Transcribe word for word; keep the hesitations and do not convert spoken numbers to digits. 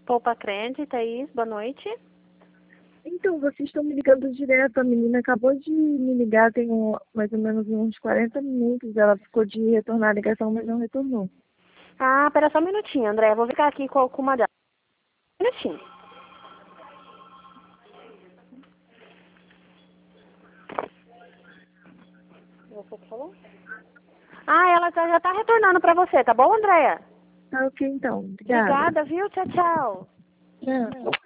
Poupa Crente, Thaís, boa noite. Então, vocês estão me ligando direto. A menina acabou de me ligar, tem um, mais ou menos uns quarenta minutos. Ela ficou de retornar a ligação, mas não retornou. Ah, pera só um minutinho, André. Eu vou ficar aqui com, com uma dela. Um minutinho. Você que falou? Ah, ela já, já tá retornando pra você, tá bom, Andréia? Tá ok, então. Obrigada. Obrigada, viu? Tchau, tchau. Tchau.